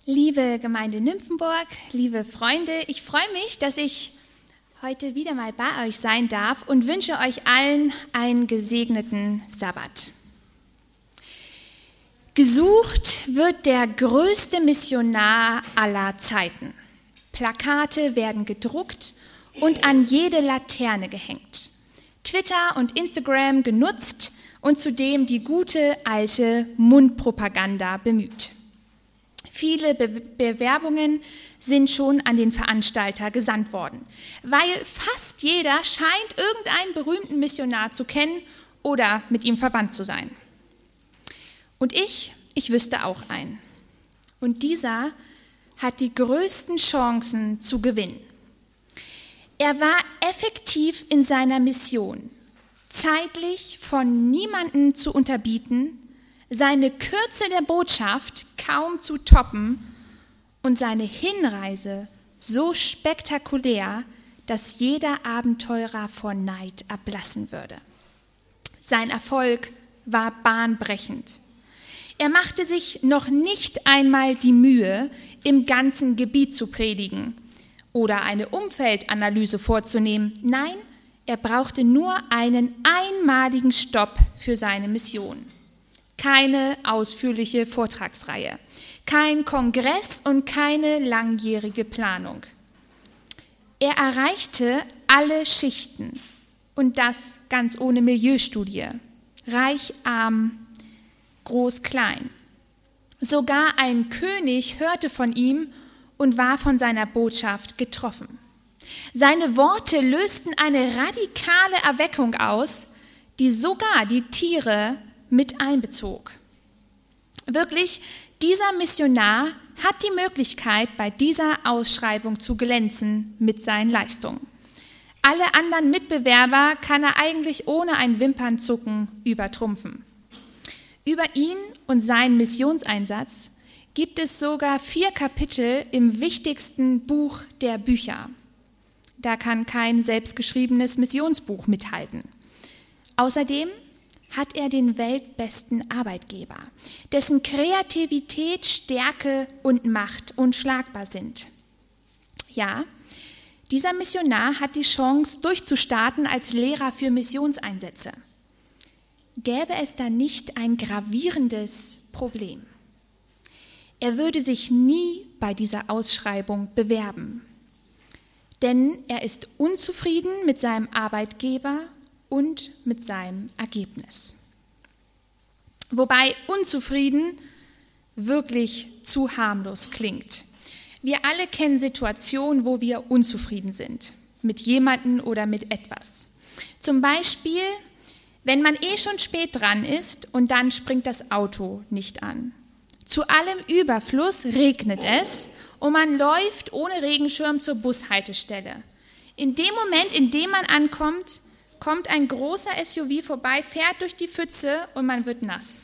Liebe Gemeinde Nymphenburg, liebe Freunde, ich freue mich, dass ich heute wieder mal bei euch sein darf und wünsche euch allen einen gesegneten Sabbat. Gesucht wird der größte Missionar aller Zeiten. Plakate werden gedruckt und an jede Laterne gehängt. Twitter und Instagram genutzt und zudem die gute alte Mundpropaganda bemüht. Viele Bewerbungen sind schon an den Veranstalter gesandt worden, weil fast jeder scheint irgendeinen berühmten Missionar zu kennen oder mit ihm verwandt zu sein. Und ich wüsste auch einen. Und dieser hat die größten Chancen zu gewinnen. Er war effektiv in seiner Mission, zeitlich von niemandem zu unterbieten, seine Kürze der Botschaft kaum zu toppen und seine Hinreise so spektakulär, dass jeder Abenteurer vor Neid erblassen würde. Sein Erfolg war bahnbrechend. Er machte sich noch nicht einmal die Mühe, im ganzen Gebiet zu predigen oder eine Umfeldanalyse vorzunehmen. Nein, er brauchte nur einen einmaligen Stopp für seine Mission. Keine ausführliche Vortragsreihe, kein Kongress und keine langjährige Planung. Er erreichte alle Schichten und das ganz ohne Milieustudie. Reich, arm, groß, klein. Sogar ein König hörte von ihm und war von seiner Botschaft getroffen. Seine Worte lösten eine radikale Erweckung aus, die sogar die Tiere mit einbezog. Wirklich, dieser Missionar hat die Möglichkeit, bei dieser Ausschreibung zu glänzen mit seinen Leistungen. Alle anderen Mitbewerber kann er eigentlich ohne ein Wimpernzucken übertrumpfen. Über ihn und seinen Missionseinsatz gibt es sogar 4 Kapitel im wichtigsten Buch der Bücher. Da kann kein selbstgeschriebenes Missionsbuch mithalten. Außerdem hat er den weltbesten Arbeitgeber, dessen Kreativität, Stärke und Macht unschlagbar sind. Ja, dieser Missionar hat die Chance, durchzustarten als Lehrer für Missionseinsätze. Gäbe es da nicht ein gravierendes Problem? Er würde sich nie bei dieser Ausschreibung bewerben, denn er ist unzufrieden mit seinem Arbeitgeber und mit seinem Ergebnis. Wobei unzufrieden wirklich zu harmlos klingt. Wir alle kennen Situationen, wo wir unzufrieden sind, mit jemandem oder mit etwas. Zum Beispiel, wenn man schon spät dran ist und dann springt das Auto nicht an. Zu allem Überfluss regnet es und man läuft ohne Regenschirm zur Bushaltestelle. In dem Moment, in dem man ankommt, kommt ein großer SUV vorbei, fährt durch die Pfütze und man wird nass.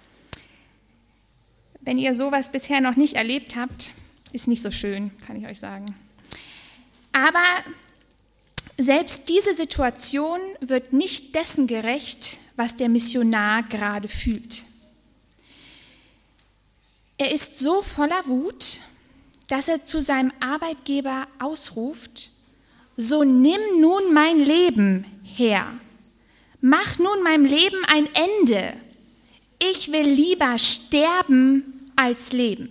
Wenn ihr sowas bisher noch nicht erlebt habt, ist nicht so schön, kann ich euch sagen. Aber selbst diese Situation wird nicht dessen gerecht, was der Missionar gerade fühlt. Er ist so voller Wut, dass er zu seinem Arbeitgeber ausruft: So nimm nun mein Leben her. Mach nun meinem Leben ein Ende. Ich will lieber sterben als leben.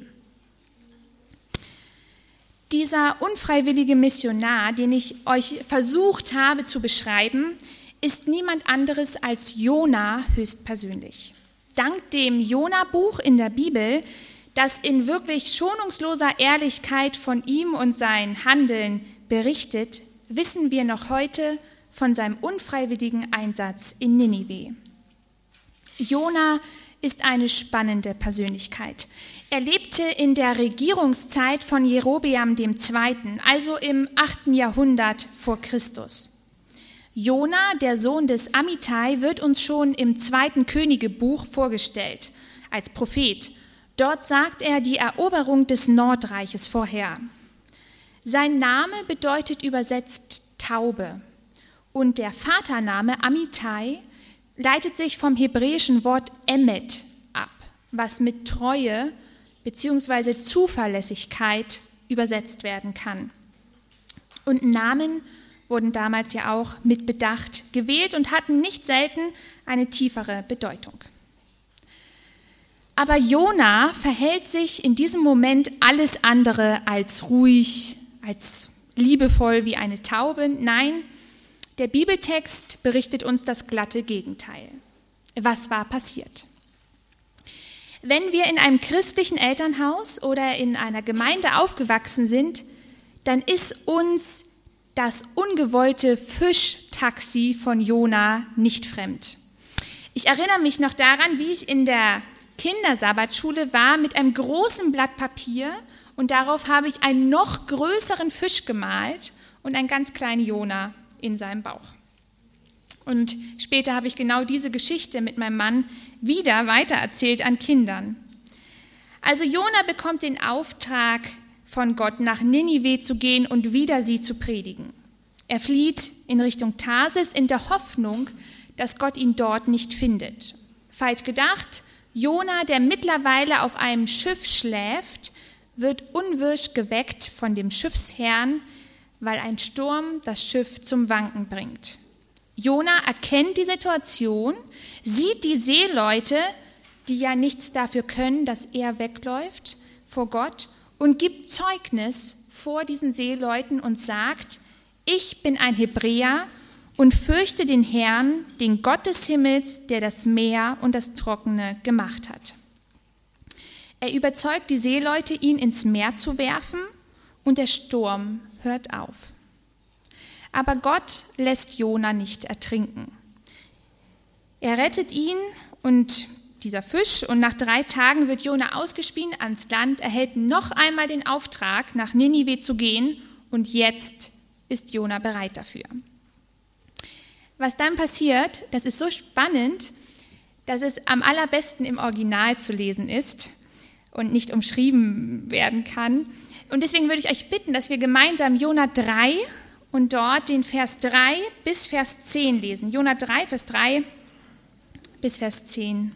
Dieser unfreiwillige Missionar, den ich euch versucht habe zu beschreiben, ist niemand anderes als Jona höchstpersönlich. Dank dem Jona-Buch in der Bibel, das in wirklich schonungsloser Ehrlichkeit von ihm und sein Handeln berichtet, wissen wir noch heute von seinem unfreiwilligen Einsatz in Ninive. Jona ist eine spannende Persönlichkeit. Er lebte in der Regierungszeit von Jerobeam II., also im 8. Jahrhundert vor Christus. Jona, der Sohn des Amittai, wird uns schon im 2. Königebuch vorgestellt als Prophet. Dort sagt er die Eroberung des Nordreiches vorher. Sein Name bedeutet übersetzt Taube und der Vatername Amittai leitet sich vom hebräischen Wort Emet ab, was mit Treue bzw. Zuverlässigkeit übersetzt werden kann. Und Namen wurden damals ja auch mit Bedacht gewählt und hatten nicht selten eine tiefere Bedeutung. Aber Jona verhält sich in diesem Moment alles andere als ruhig, als liebevoll wie eine Taube. Nein, der Bibeltext berichtet uns das glatte Gegenteil. Was war passiert? Wenn wir in einem christlichen Elternhaus oder in einer Gemeinde aufgewachsen sind, dann ist uns das ungewollte Fischtaxi von Jona nicht fremd. Ich erinnere mich noch daran, wie ich in der Kindersabbatschule war mit einem großen Blatt Papier und darauf habe ich einen noch größeren Fisch gemalt und einen ganz kleinen Jona in seinem Bauch. Und später habe ich genau diese Geschichte mit meinem Mann wieder weitererzählt an Kindern. Also Jona bekommt den Auftrag von Gott, nach Ninive zu gehen und wieder sie zu predigen. Er flieht in Richtung Tarsis in der Hoffnung, dass Gott ihn dort nicht findet. Falsch gedacht, Jona, der mittlerweile auf einem Schiff schläft, wird unwirsch geweckt von dem Schiffsherrn, weil ein Sturm das Schiff zum Wanken bringt. Jona erkennt die Situation, sieht die Seeleute, die ja nichts dafür können, dass er wegläuft vor Gott, und gibt Zeugnis vor diesen Seeleuten und sagt: Ich bin ein Hebräer und fürchte den Herrn, den Gott des Himmels, der das Meer und das Trockene gemacht hat. Er überzeugt die Seeleute, ihn ins Meer zu werfen, und der Sturm hört auf. Aber Gott lässt Jona nicht ertrinken. Er rettet ihn und dieser Fisch, und nach 3 Tagen wird Jona ausgespien ans Land, erhält noch einmal den Auftrag, nach Ninive zu gehen, und jetzt ist Jona bereit dafür. Was dann passiert, das ist so spannend, dass es am allerbesten im Original zu lesen ist und nicht umschrieben werden kann. Und deswegen würde ich euch bitten, dass wir gemeinsam Jona 3 und dort den Vers 3 bis Vers 10 lesen. Jona 3, Vers 3 bis Vers 10.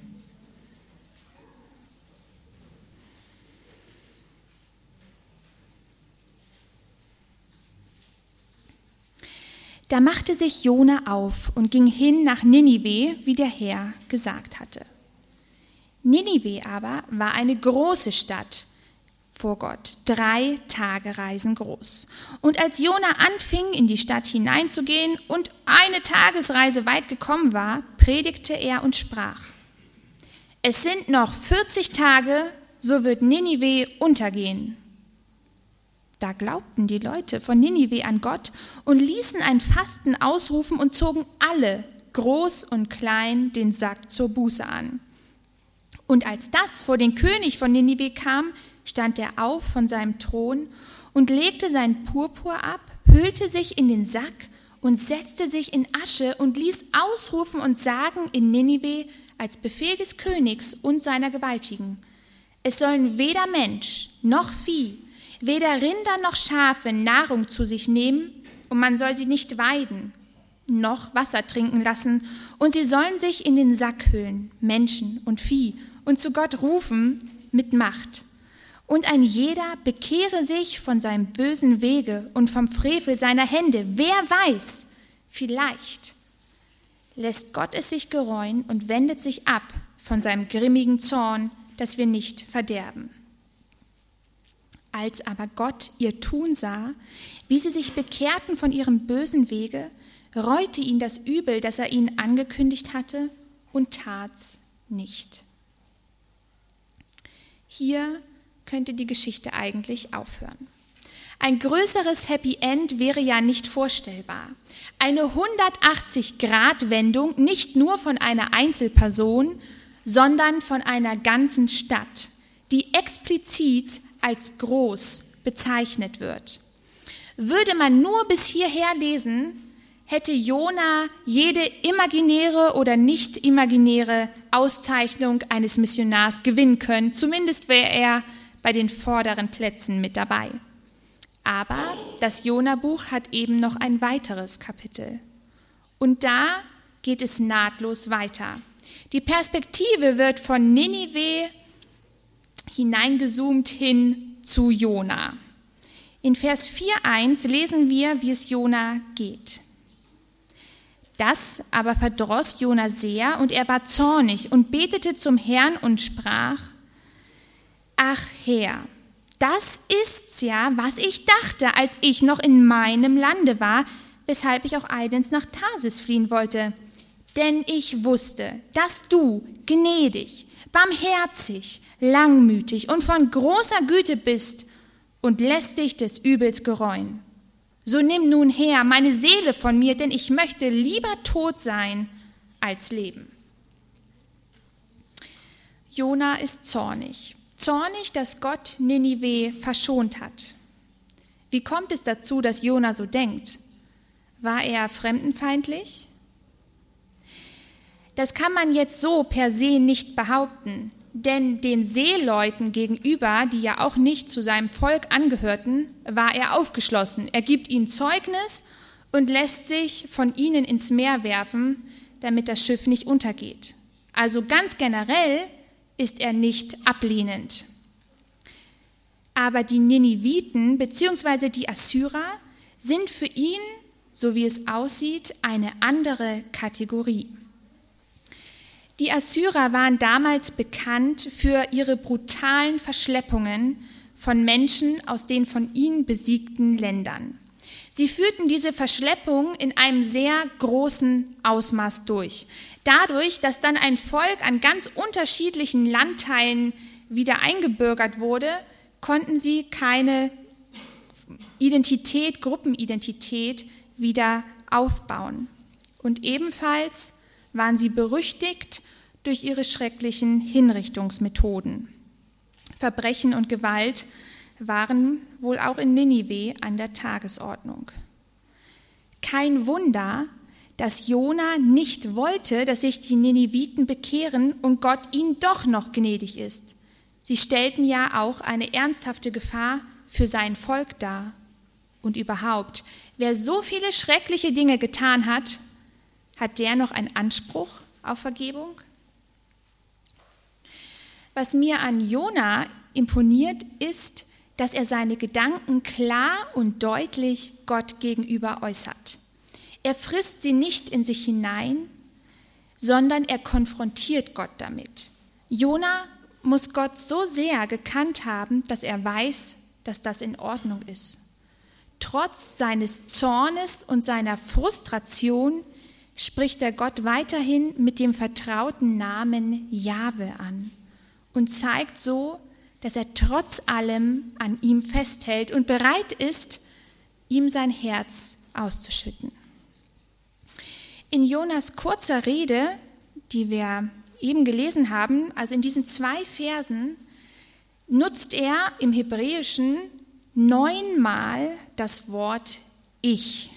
Da machte sich Jona auf und ging hin nach Ninive, wie der Herr gesagt hatte. Ninive aber war eine große Stadt vor Gott, 3 Tagereisen groß. Und als Jona anfing, in die Stadt hineinzugehen und eine Tagesreise weit gekommen war, predigte er und sprach: Es sind noch 40 Tage, so wird Ninive untergehen. Da glaubten die Leute von Ninive an Gott und ließen ein Fasten ausrufen und zogen alle, groß und klein, den Sack zur Buße an. Und als das vor den König von Ninive kam, stand er auf von seinem Thron und legte seinen Purpur ab, hüllte sich in den Sack und setzte sich in Asche und ließ ausrufen und sagen in Ninive als Befehl des Königs und seiner Gewaltigen: Es sollen weder Mensch noch Vieh, weder Rinder noch Schafe Nahrung zu sich nehmen, und man soll sie nicht weiden, noch Wasser trinken lassen, und sie sollen sich in den Sack hüllen, Menschen und Vieh, und zu Gott rufen mit Macht. Und ein jeder bekehre sich von seinem bösen Wege und vom Frevel seiner Hände. Wer weiß, vielleicht lässt Gott es sich gereuen und wendet sich ab von seinem grimmigen Zorn, dass wir nicht verderben. Als aber Gott ihr Tun sah, wie sie sich bekehrten von ihrem bösen Wege, reute ihn das Übel, das er ihnen angekündigt hatte, und tat's nicht. Hier könnte die Geschichte eigentlich aufhören. Ein größeres Happy End wäre ja nicht vorstellbar. Eine 180-Grad-Wendung nicht nur von einer Einzelperson, sondern von einer ganzen Stadt, die explizit als groß bezeichnet wird. Würde man nur bis hierher lesen, hätte Jona jede imaginäre oder nicht imaginäre Auszeichnung eines Missionars gewinnen können. Zumindest wäre er bei den vorderen Plätzen mit dabei. Aber das Jona-Buch hat eben noch ein weiteres Kapitel. Und da geht es nahtlos weiter. Die Perspektive wird von Ninive hineingezoomt hin zu Jona. In Vers 4,1 lesen wir, wie es Jona geht. Das aber verdross Jona sehr, und er war zornig und betete zum Herrn und sprach: Ach Herr, das ist's ja, was ich dachte, als ich noch in meinem Lande war, weshalb ich auch eilends nach Tarsis fliehen wollte. Denn ich wusste, dass du gnädig, barmherzig, langmütig und von großer Güte bist und lässt dich des Übels gereuen. So nimm nun her meine Seele von mir, denn ich möchte lieber tot sein als leben. Jona ist zornig. Zornig, dass Gott Ninive verschont hat. Wie kommt es dazu, dass Jona so denkt? War er fremdenfeindlich? Das kann man jetzt so per se nicht behaupten, denn den Seeleuten gegenüber, die ja auch nicht zu seinem Volk angehörten, war er aufgeschlossen. Er gibt ihnen Zeugnis und lässt sich von ihnen ins Meer werfen, damit das Schiff nicht untergeht. Also ganz generell ist er nicht ablehnend. Aber die Niniviten bzw. die Assyrer sind für ihn, so wie es aussieht, eine andere Kategorie. Die Assyrer waren damals bekannt für ihre brutalen Verschleppungen von Menschen aus den von ihnen besiegten Ländern. Sie führten diese Verschleppung in einem sehr großen Ausmaß durch. Dadurch, dass dann ein Volk an ganz unterschiedlichen Landteilen wieder eingebürgert wurde, konnten sie keine Gruppenidentität wieder aufbauen. Und ebenfalls waren sie berüchtigt durch ihre schrecklichen Hinrichtungsmethoden. Verbrechen und Gewalt waren wohl auch in Ninive an der Tagesordnung. Kein Wunder, dass Jona nicht wollte, dass sich die Niniviten bekehren und Gott ihnen doch noch gnädig ist. Sie stellten ja auch eine ernsthafte Gefahr für sein Volk dar. Und überhaupt, wer so viele schreckliche Dinge getan hat, hat der noch einen Anspruch auf Vergebung? Was mir an Jona imponiert, ist, dass er seine Gedanken klar und deutlich Gott gegenüber äußert. Er frisst sie nicht in sich hinein, sondern er konfrontiert Gott damit. Jona muss Gott so sehr gekannt haben, dass er weiß, dass das in Ordnung ist. Trotz seines Zornes und seiner Frustration spricht er Gott weiterhin mit dem vertrauten Namen Jahwe an und zeigt so, dass er trotz allem an ihm festhält und bereit ist, ihm sein Herz auszuschütten. In Jonas kurzer Rede, die wir eben gelesen haben, also in diesen 2 Versen, nutzt er im Hebräischen 9-mal das Wort Ich.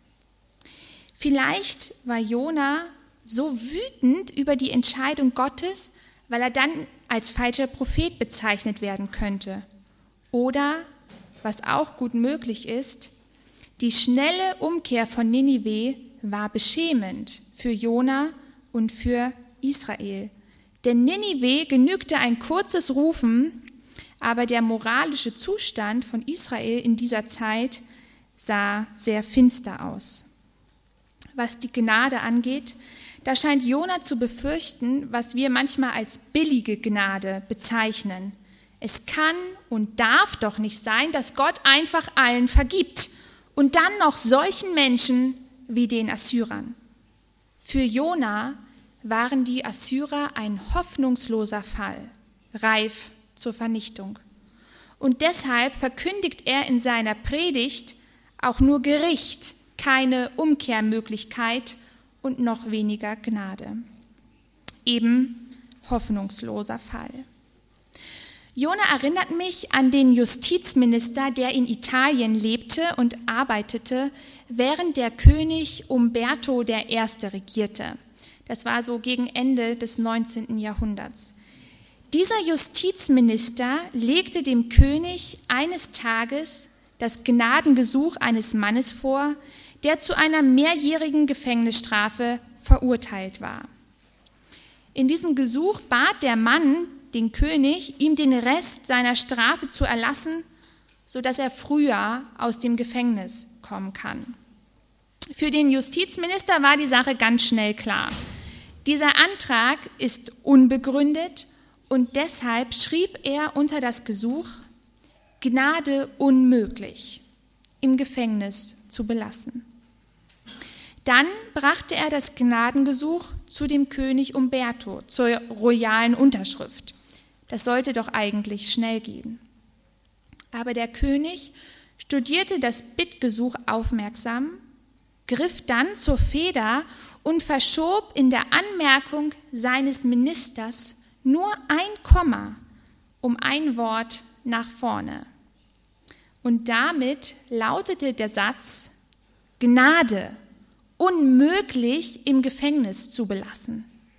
Vielleicht war Jona so wütend über die Entscheidung Gottes, weil er dann als falscher Prophet bezeichnet werden könnte. Oder, was auch gut möglich ist, die schnelle Umkehr von Ninive war beschämend für Jona und für Israel. Denn Ninive genügte ein kurzes Rufen, aber der moralische Zustand von Israel in dieser Zeit sah sehr finster aus. Was die Gnade angeht, da scheint Jona zu befürchten, was wir manchmal als billige Gnade bezeichnen. Es kann und darf doch nicht sein, dass Gott einfach allen vergibt und dann noch solchen Menschen wie den Assyrern. Für Jona waren die Assyrer ein hoffnungsloser Fall, reif zur Vernichtung. Und deshalb verkündigt er in seiner Predigt auch nur Gericht, keine Umkehrmöglichkeit und noch weniger Gnade. Eben hoffnungsloser Fall. Jona erinnert mich an den Justizminister, der in Italien lebte und arbeitete, während der König Umberto I. regierte. Das war so gegen Ende des 19. Jahrhunderts. Dieser Justizminister legte dem König eines Tages das Gnadengesuch eines Mannes vor, der zu einer mehrjährigen Gefängnisstrafe verurteilt war. In diesem Gesuch bat der Mann den König, ihm den Rest seiner Strafe zu erlassen, sodass er früher aus dem Gefängnis kommen kann. Für den Justizminister war die Sache ganz schnell klar. Dieser Antrag ist unbegründet und deshalb schrieb er unter das Gesuch: Gnade unmöglich, im Gefängnis zu belassen. Dann brachte er das Gnadengesuch zu dem König Umberto zur royalen Unterschrift. Das sollte doch eigentlich schnell gehen. Aber der König studierte das Bittgesuch aufmerksam, griff dann zur Feder und verschob in der Anmerkung seines Ministers nur ein Komma um ein Wort nach vorne. Und damit lautete der Satz: Gnade, unmöglich im Gefängnis zu belassen.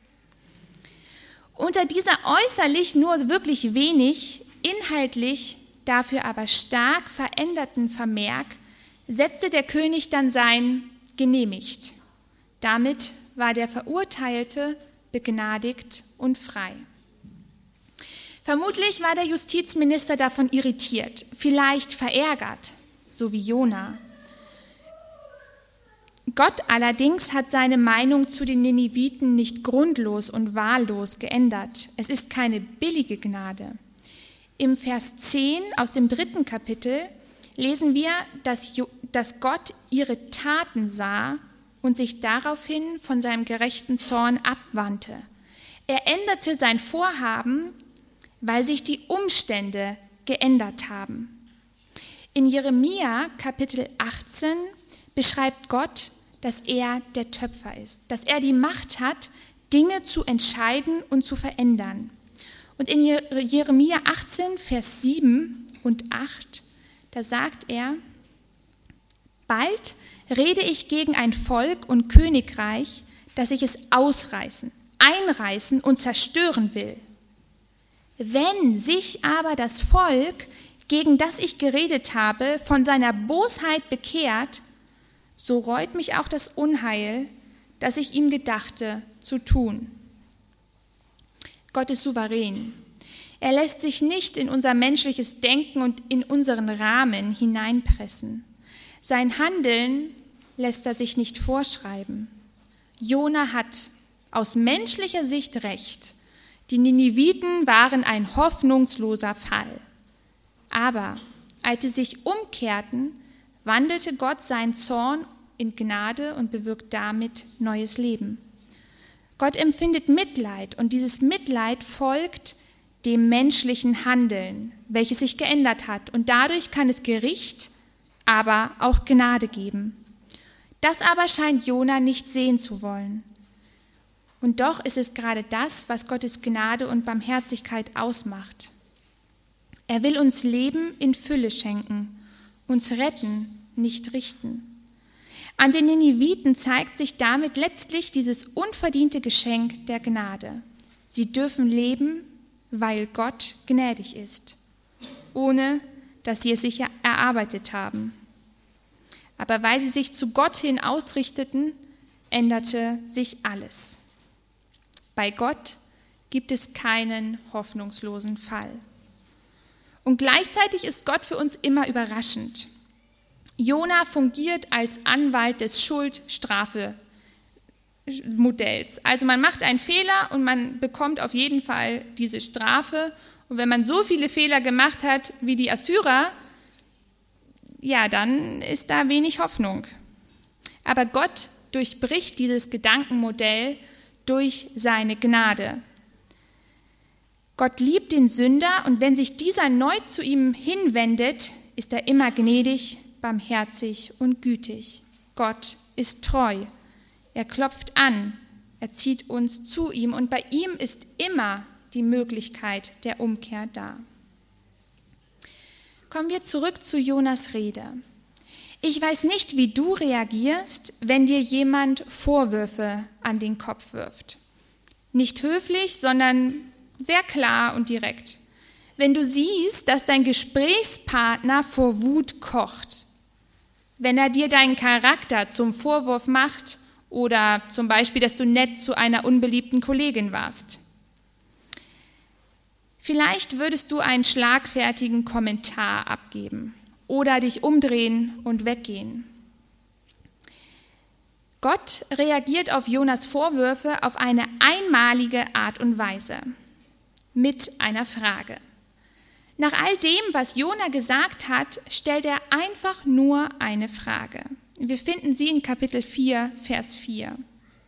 Unter dieser äußerlich nur wirklich wenig, inhaltlich dafür aber stark veränderten Vermerk setzte der König dann sein genehmigt. Damit war der Verurteilte begnadigt und frei. Vermutlich war der Justizminister davon irritiert, vielleicht verärgert, so wie Jona. Gott allerdings hat seine Meinung zu den Niniviten nicht grundlos und wahllos geändert. Es ist keine billige Gnade. Im Vers 10 aus dem 3. Kapitel lesen wir, dass Gott ihre Taten sah und sich daraufhin von seinem gerechten Zorn abwandte. Er änderte sein Vorhaben, weil sich die Umstände geändert haben. In Jeremia Kapitel 18 beschreibt Gott, dass er der Töpfer ist, dass er die Macht hat, Dinge zu entscheiden und zu verändern. Und in Jeremia 18, Vers 7 und 8, da sagt er: Bald rede ich gegen ein Volk und Königreich, dass ich es ausreißen, einreißen und zerstören will. Wenn sich aber das Volk, gegen das ich geredet habe, von seiner Bosheit bekehrt, so reut mich auch das Unheil, das ich ihm gedachte, zu tun. Gott ist souverän. Er lässt sich nicht in unser menschliches Denken und in unseren Rahmen hineinpressen. Sein Handeln lässt er sich nicht vorschreiben. Jona hat aus menschlicher Sicht recht. Die Niniviten waren ein hoffnungsloser Fall. Aber als sie sich umkehrten, wandelte Gott seinen Zorn in Gnade und bewirkt damit neues Leben. Gott empfindet Mitleid und dieses Mitleid folgt dem menschlichen Handeln, welches sich geändert hat. Und dadurch kann es Gericht, aber auch Gnade geben. Das aber scheint Jona nicht sehen zu wollen. Und doch ist es gerade das, was Gottes Gnade und Barmherzigkeit ausmacht. Er will uns Leben in Fülle schenken, uns retten, nicht richten. An den Niniviten zeigt sich damit letztlich dieses unverdiente Geschenk der Gnade. Sie dürfen leben, weil Gott gnädig ist, ohne dass sie es sich erarbeitet haben. Aber weil sie sich zu Gott hin ausrichteten, änderte sich alles. Bei Gott gibt es keinen hoffnungslosen Fall. Und gleichzeitig ist Gott für uns immer überraschend. Jona fungiert als Anwalt des Schuld-Strafe-Modells. Also man macht einen Fehler und man bekommt auf jeden Fall diese Strafe. Und wenn man so viele Fehler gemacht hat wie die Assyrer, ja, dann ist da wenig Hoffnung. Aber Gott durchbricht dieses Gedankenmodell durch seine Gnade. Gott liebt den Sünder und wenn sich dieser neu zu ihm hinwendet, ist er immer gnädig, barmherzig und gütig. Gott ist treu. Er klopft an, er zieht uns zu ihm und bei ihm ist immer die Möglichkeit der Umkehr da. Kommen wir zurück zu Jonas Rede. Ich weiß nicht, wie du reagierst, wenn dir jemand Vorwürfe an den Kopf wirft. Nicht höflich, sondern sehr klar und direkt. Wenn du siehst, dass dein Gesprächspartner vor Wut kocht, wenn er dir deinen Charakter zum Vorwurf macht oder zum Beispiel, dass du nett zu einer unbeliebten Kollegin warst. Vielleicht würdest du einen schlagfertigen Kommentar abgeben oder dich umdrehen und weggehen. Gott reagiert auf Jonas Vorwürfe auf eine einmalige Art und Weise, mit einer Frage. Nach all dem, was Jona gesagt hat, stellt er einfach nur eine Frage. Wir finden sie in Kapitel 4, Vers 4.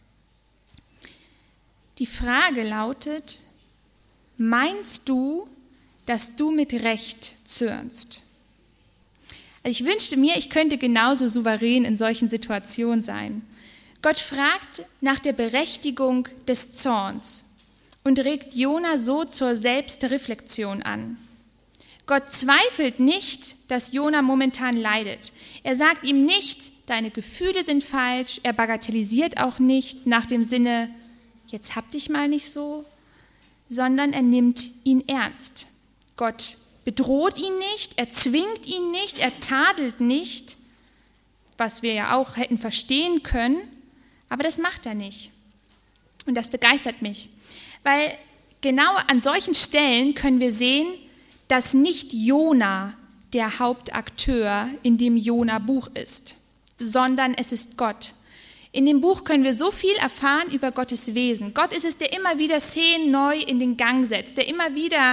Die Frage lautet: Meinst du, dass du mit Recht zürnst? Also ich wünschte mir, ich könnte genauso souverän in solchen Situationen sein. Gott fragt nach der Berechtigung des Zorns und regt Jona so zur Selbstreflexion an. Gott zweifelt nicht, dass Jona momentan leidet. Er sagt ihm nicht, deine Gefühle sind falsch. Er bagatellisiert auch nicht nach dem Sinne, jetzt hab dich mal nicht so, sondern er nimmt ihn ernst. Gott bedroht ihn nicht, er zwingt ihn nicht, er tadelt nicht, was wir ja auch hätten verstehen können, aber das macht er nicht. Und das begeistert mich, weil genau an solchen Stellen können wir sehen, dass nicht Jona der Hauptakteur in dem Jona-Buch ist, sondern es ist Gott. In dem Buch können wir so viel erfahren über Gottes Wesen. Gott ist es, der immer wieder Szenen neu in den Gang setzt, der immer wieder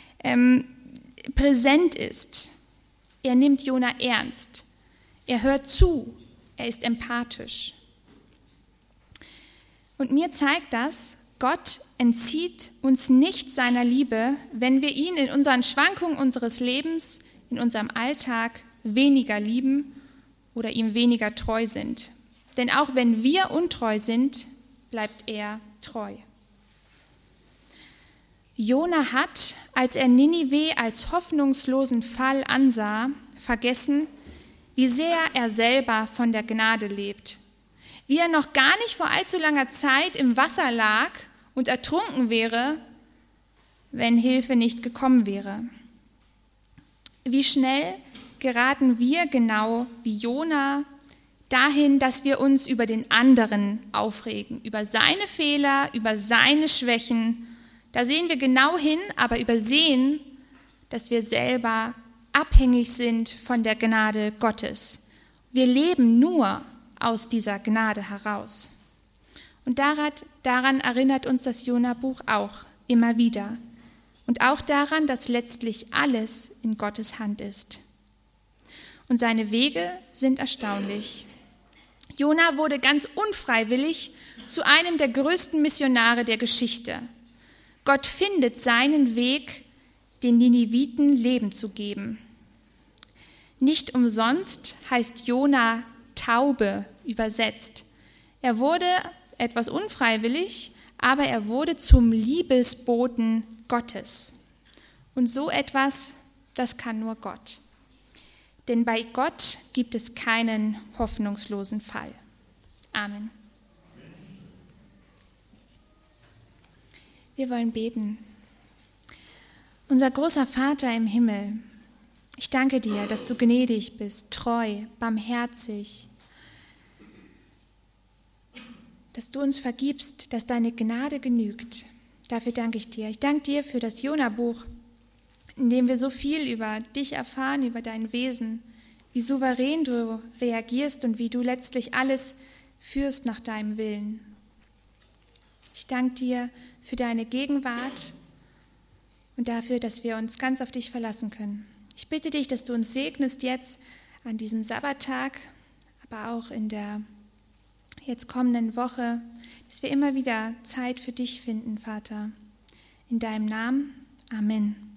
präsent ist. Er nimmt Jona ernst. Er hört zu. Er ist empathisch. Und mir zeigt das, Gott entzieht uns nicht seiner Liebe, wenn wir ihn in unseren Schwankungen unseres Lebens, in unserem Alltag weniger lieben oder ihm weniger treu sind. Denn auch wenn wir untreu sind, bleibt er treu. Jona hat, als er Ninive als hoffnungslosen Fall ansah, vergessen, wie sehr er selber von der Gnade lebt. Wie er noch gar nicht vor allzu langer Zeit im Wasser lag und ertrunken wäre, wenn Hilfe nicht gekommen wäre. Wie schnell geraten wir genau wie Jona dahin, dass wir uns über den anderen aufregen, über seine Fehler, über seine Schwächen. Da sehen wir genau hin, aber übersehen, dass wir selber abhängig sind von der Gnade Gottes. Wir leben nur aus dieser Gnade heraus. Und daran erinnert uns das Jona-Buch auch immer wieder. Und auch daran, dass letztlich alles in Gottes Hand ist. Und seine Wege sind erstaunlich. Jona wurde ganz unfreiwillig zu einem der größten Missionare der Geschichte. Gott findet seinen Weg, den Niniviten Leben zu geben. Nicht umsonst heißt Jona Taube übersetzt. Er wurde etwas unfreiwillig, aber er wurde zum Liebesboten Gottes. Und so etwas, das kann nur Gott. Denn bei Gott gibt es keinen hoffnungslosen Fall. Amen. Wir wollen beten. Unser großer Vater im Himmel, ich danke dir, dass du gnädig bist, treu, barmherzig, dass du uns vergibst, dass deine Gnade genügt. Dafür danke ich dir. Ich danke dir für das Jona-Buch, in dem wir so viel über dich erfahren, über dein Wesen, wie souverän du reagierst und wie du letztlich alles führst nach deinem Willen. Ich danke dir für deine Gegenwart und dafür, dass wir uns ganz auf dich verlassen können. Ich bitte dich, dass du uns segnest jetzt an diesem Sabbattag, aber auch in der jetzt kommenden Woche, dass wir immer wieder Zeit für dich finden, Vater. In deinem Namen. Amen.